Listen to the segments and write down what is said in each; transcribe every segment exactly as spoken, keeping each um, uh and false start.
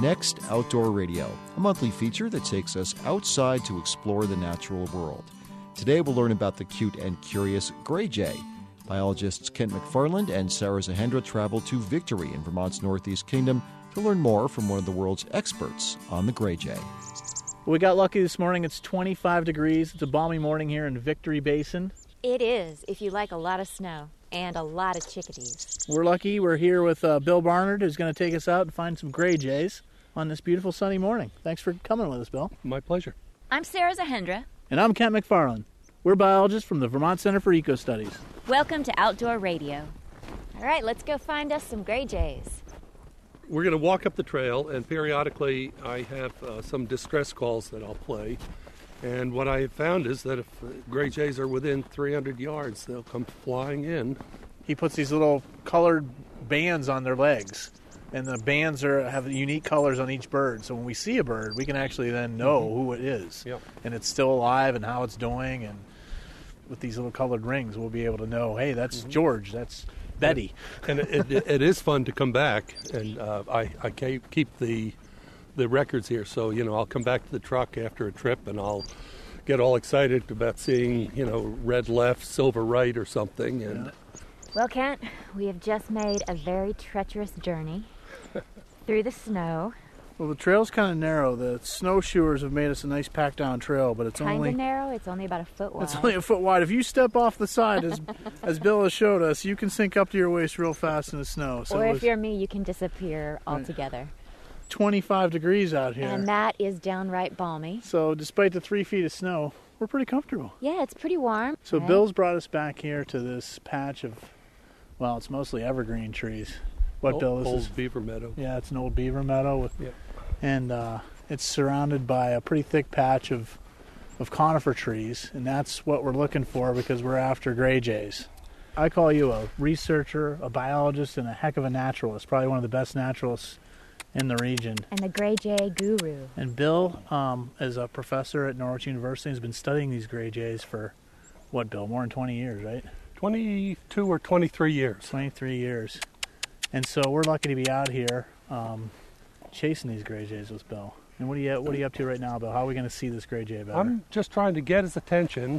Next Outdoor Radio, a monthly feature that takes us outside to explore the natural world. Today we'll learn about the cute and curious gray jay. Biologists Kent McFarland and Sarah Zahendra traveled to Victory in Vermont's Northeast Kingdom to learn more from one of the world's experts on the gray jay. We got lucky this morning. It's twenty-five degrees. It's a balmy morning here in Victory Basin. It is, if you like a lot of snow and a lot of chickadees. We're lucky. We're here with uh, Bill Barnard, who's going to take us out and find some gray jays on this beautiful sunny morning. Thanks for coming with us, Bill. My pleasure. I'm Sarah Zahendra. And I'm Kent McFarland. We're biologists from the Vermont Center for Eco Studies. Welcome to Outdoor Radio. All right, let's go find us some gray jays. We're going to walk up the trail, and periodically I have uh, some distress calls that I'll play. And what I have found is that if uh, gray jays are within three hundred yards, they'll come flying in. He puts these little colored bands on their legs, and the bands are have unique colors on each bird. So when we see a bird, we can actually then know mm-hmm. who it is. Yep. And it's still alive and how it's doing. And with these little colored rings, we'll be able to know, hey, that's mm-hmm. George, that's Betty. And, and it, it, it is fun to come back, and uh, I, I keep the the records here. So, you know, I'll come back to the truck after a trip, and I'll get all excited about seeing, you know, red left, silver right or something. And yeah. Well, Kent, we have just made a very treacherous journey through the snow. Well, the trail's kind of narrow. The snowshoers have made us a nice packed-down trail, but it's kind only... Kind of narrow? It's only about a foot wide. It's only a foot wide. If you step off the side, as as Bill has showed us, you can sink up to your waist real fast in the snow. So or if was, you're me, you can disappear altogether. twenty-five degrees out here. And that is downright balmy. So despite the three feet of snow, we're pretty comfortable. Yeah, it's pretty warm. So right? Bill's brought us back here to this patch of, well, it's mostly evergreen trees. What, old, Bill? This old is beaver meadow. Yeah, it's an old beaver meadow. With, yeah. And uh, it's surrounded by a pretty thick patch of, of conifer trees, and that's what we're looking for because we're after gray jays. I call you a researcher, a biologist, and a heck of a naturalist, probably one of the best naturalists in the region. And the gray jay guru. And Bill, um, as a professor at Norwich University, has been studying these gray jays for, what, Bill, more than twenty years, right? twenty-two or twenty-three years. twenty-three years. And so we're lucky to be out here um, chasing these gray jays with Bill. And what are you what are you up to right now, Bill? How are we going to see this gray jay better? I'm just trying to get his attention,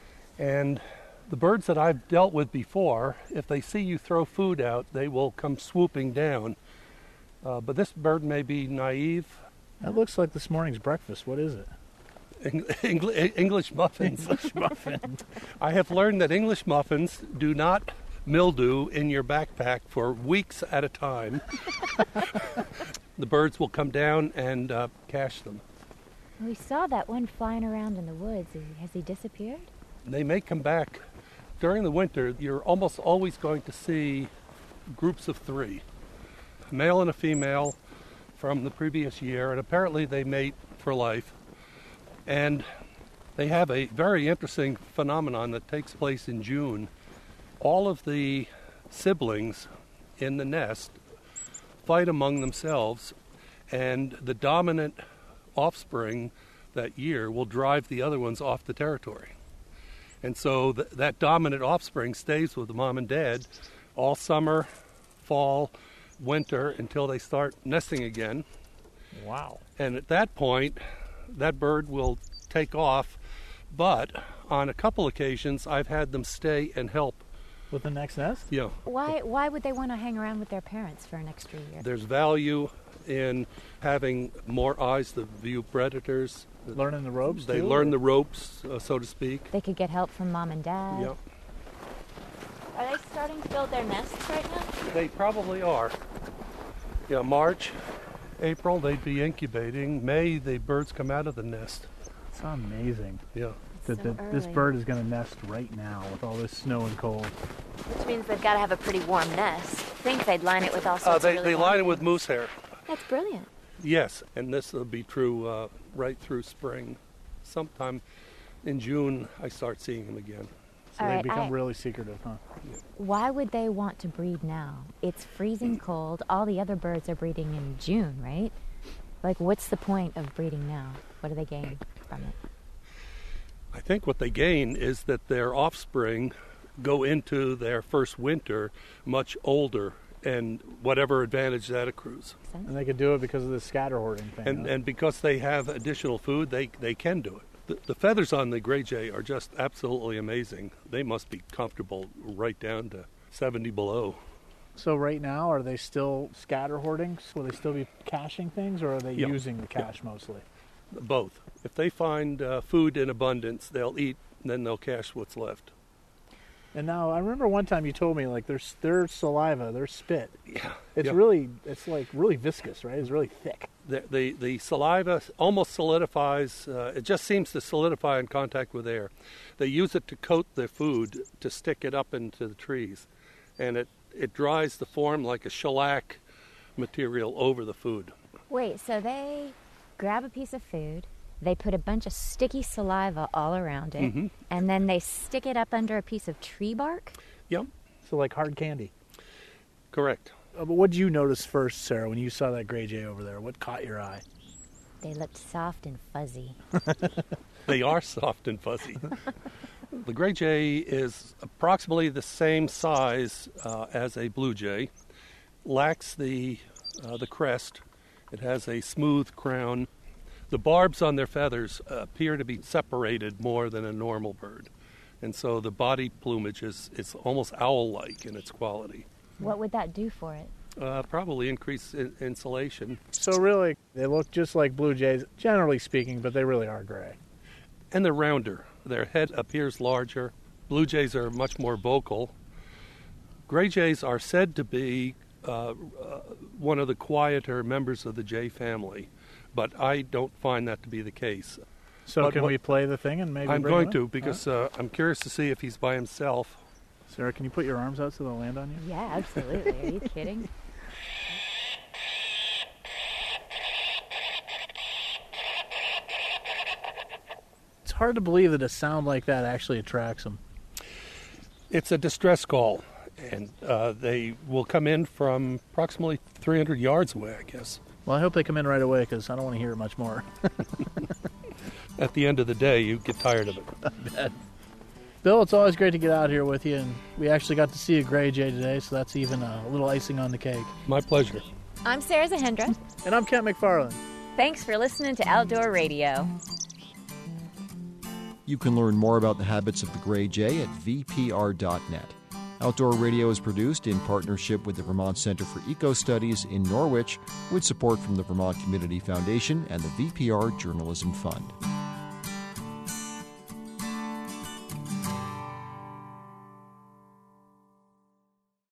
and the birds that I've dealt with before, if they see you throw food out, they will come swooping down. Uh, but this bird may be naive. That looks like this morning's breakfast. What is it? Eng- English muffins. English muffin. I have learned that English muffins do not mildew in your backpack for weeks at a time. The birds will come down and uh, cache them. We saw that one flying around in the woods. Has he disappeared? They may come back. During the winter, you're almost always going to see groups of three, a male and a female from the previous year, and apparently they mate for life. And they have a very interesting phenomenon that takes place in June. All of the siblings in the nest fight among themselves, and the dominant offspring that year will drive the other ones off the territory. And so th- that dominant offspring stays with the mom and dad all summer, fall, winter, until they start nesting again. Wow. And at that point, that bird will take off, but on a couple occasions, I've had them stay and help. With the next nest? Yeah. Why Why would they want to hang around with their parents for an extra year? There's value in having more eyes to view predators. Learning the ropes, They too, learn or? the ropes, uh, so to speak. They could get help from mom and dad. Yeah. Are they starting to build their nests right now? They probably are. Yeah, March, April, they'd be incubating. May, the birds come out of the nest. It's amazing. Yeah. That So the, this early. bird is going to nest right now with all this snow and cold. Which means they've got to have a pretty warm nest. I think they'd line it with all Uh, sorts they of really they warm line it with things. moose hair. That's brilliant. Yes, and this will be true uh, right through spring. Sometime in June, I start seeing them again. So All they right, become I- really secretive, huh? Why would they want to breed now? It's freezing cold. All the other birds are breeding in June, right? Like, what's the point of breeding now? What do they gain from it? I think what they gain is that their offspring go into their first winter much older and whatever advantage that accrues. And they could do it because of the scatter hoarding thing. And huh? and because they have additional food, they, they can do it. The, the feathers on the gray jay are just absolutely amazing. They must be comfortable right down to seventy below. So right now, are they still scatter hoarding? Will they still be caching things, or are they Yeah. using the cache mostly? Both. If they find uh, food in abundance, they'll eat, and then they'll cache what's left. And now, I remember one time you told me, like, their, their saliva, their spit, Yeah. it's yeah. really, it's like really viscous, right? It's really thick. The, the, the saliva almost solidifies, uh, it just seems to solidify in contact with air. They use it to coat their food, to stick it up into the trees. And it, it dries the form like a shellac material over the food. Wait, so they grab a piece of food, they put a bunch of sticky saliva all around it, Mhm. and then they stick it up under a piece of tree bark? Yep, So like hard candy. correct. Uh, but what did you notice first, Sarah, when you saw that gray jay over there? What caught your eye? They looked soft and fuzzy. They are soft and fuzzy. The gray jay is approximately the same size uh, as a blue jay, lacks the, uh, the crest. It has a smooth crown. The barbs on their feathers appear to be separated more than a normal bird. And so the body plumage is, is almost owl-like in its quality. What would that do for it? Uh, probably increase in- insulation. So really, they look just like blue jays, generally speaking, but they really are gray. And they're rounder. Their head appears larger. Blue jays are much more vocal. Gray jays are said to be uh, uh, one of the quieter members of the jay family, but I don't find that to be the case. So But can what- we play the thing and maybe I'm bring going him to in? because uh, I'm curious to see if he's by himself. Sarah, can you put your arms out so they'll land on you? Yeah, absolutely. Are you kidding? It's hard to believe that a sound like that actually attracts them. It's a distress call, and uh, they will come in from approximately three hundred yards away, I guess. Well, I hope they come in right away because I don't want to hear it much more. At the end of the day, you get tired of it. Bill, it's always great to get out here with you, and we actually got to see a gray jay today, so that's even a little icing on the cake. My pleasure. I'm Sarah Zahendra. And I'm Kent McFarland. Thanks for listening to Outdoor Radio. You can learn more about the habits of the gray jay at v p r dot net. Outdoor Radio is produced in partnership with the Vermont Center for Eco-Studies in Norwich, with support from the Vermont Community Foundation and the V P R Journalism Fund.